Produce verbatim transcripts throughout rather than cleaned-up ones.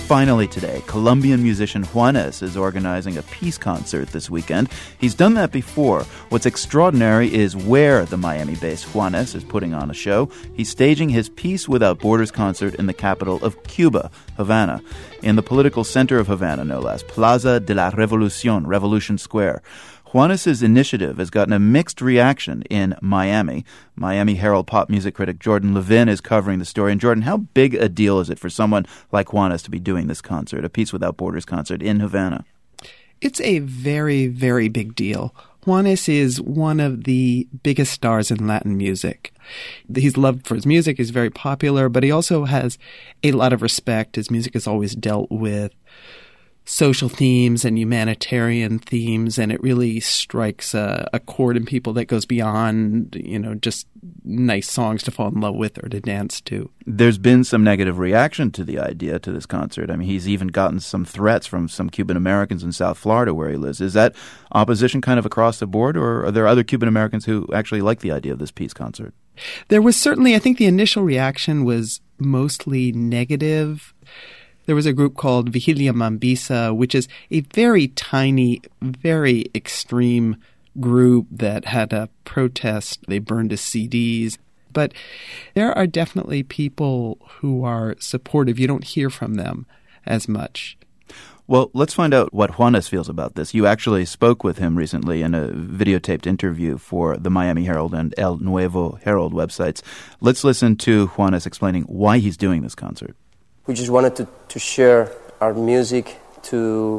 finally today, Colombian musician Juanes is organizing a peace concert this weekend. He's done that before. What's extraordinary is where the Miami-based Juanes is putting on a show. He's staging his Peace Without Borders concert in the capital of Cuba, Havana, in the political center of Havana, no less, Plaza de la Revolucion, Revolution Square. Juanes' initiative has gotten a mixed reaction in Miami. Miami Herald pop music critic Jordan Levin is covering the story. And Jordan, how big a deal is it for someone like Juanes to be doing this concert, a Peace Without Borders concert in Havana? It's a very, very big deal. Juanes is one of the biggest stars in Latin music. He's loved for his music, he's very popular, but he also has a lot of respect. His music has always dealt with social themes and humanitarian themes, and it really strikes a, a chord in people that goes beyond, you know, just nice songs to fall in love with or to dance to. There's been some negative reaction to the idea, to this concert. I mean, he's even gotten some threats from some Cuban Americans in South Florida where he lives. Is that opposition kind of across the board, or are there other Cuban Americans who actually like the idea of this peace concert? There was certainly, I think the initial reaction was mostly negative. There was a group called Vigilia Mambisa, which is a very tiny, very extreme group that had a protest. They burned his C Ds. But there are definitely people who are supportive. You don't hear from them as much. Well, let's find out what Juanes feels about this. You actually spoke with him recently in a videotaped interview for the Miami Herald and El Nuevo Herald websites. Let's listen to Juanes explaining why he's doing this concert. We just wanted to, to share our music to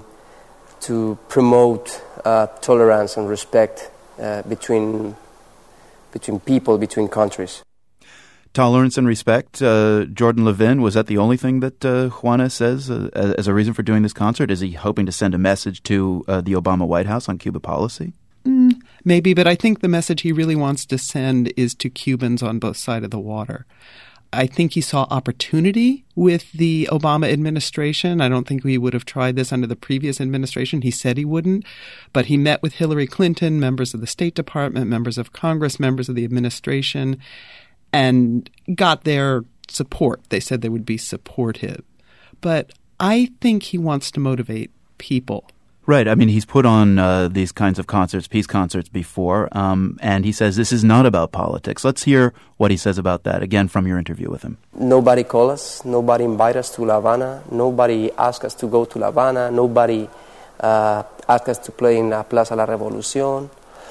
to promote uh, tolerance and respect uh, between between people, between countries. Tolerance and respect. Uh, Jordan Levin, was that the only thing that uh, Juanes says uh, as a reason for doing this concert? Is he hoping to send a message to uh, the Obama White House on Cuba policy? Mm, maybe, but I think the message he really wants to send is to Cubans on both sides of the water. I think he saw opportunity with the Obama administration. I don't think he would have tried this under the previous administration. He said he wouldn't. But he met with Hillary Clinton, members of the State Department, members of Congress, members of the administration, and got their support. They said they would be supportive. But I think he wants to motivate people. Right. I mean, he's put on uh, these kinds of concerts, peace concerts before, um, and he says this is not about politics. Let's hear what he says about that, again, from your interview with him. Nobody called us. Nobody invited us to La Habana. Nobody asked us to go to La Habana. Nobody uh, asked us to play in La Plaza La Revolucion.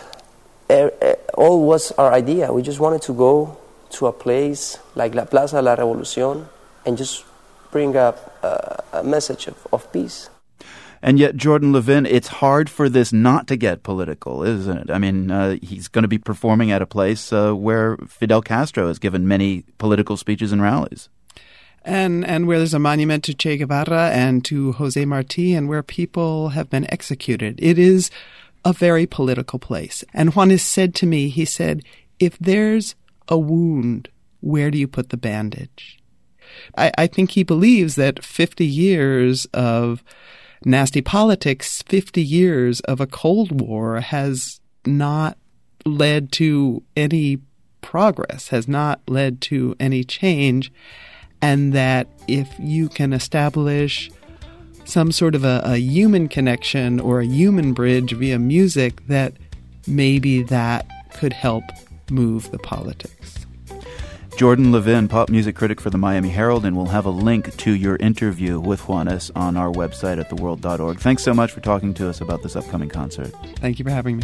Uh, uh, all was our idea. We just wanted to go to a place like La Plaza La Revolucion and just bring up uh, a message of, of peace. And yet, Jordan Levin, it's hard for this not to get political, isn't it? I mean, uh, he's going to be performing at a place uh, where Fidel Castro has given many political speeches and rallies. And and where there's a monument to Che Guevara and to Jose Marti, and where people have been executed. It is a very political place. And Juanes said to me, he said, if there's a wound, where do you put the bandage? I, I think he believes that fifty years of nasty politics, fifty years of a Cold War has not led to any progress, has not led to any change, and that if you can establish some sort of a, a human connection or a human bridge via music, that maybe that could help move the politics. Jordan Levin, pop music critic for the Miami Herald, and we'll have a link to your interview with Juanes on our website at the world dot org. Thanks so much for talking to us about this upcoming concert. Thank you for having me.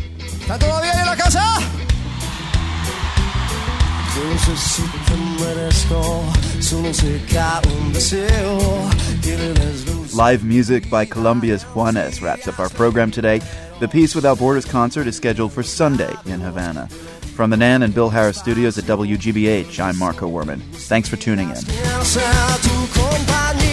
Live music by Colombia's Juanes wraps up our program today. The Peace Without Borders concert is scheduled for Sunday in Havana. From the Nan and Bill Harris studios at W G B H, I'm Marco Werman. Thanks for tuning in.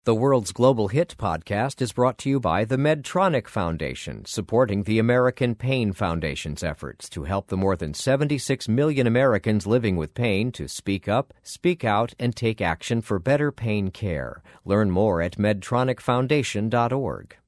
The World's Global Hit podcast is brought to you by the Medtronic Foundation, supporting the American Pain Foundation's efforts to help the more than seventy-six million Americans living with pain to speak up, speak out, and take action for better pain care. Learn more at medtronic foundation dot org.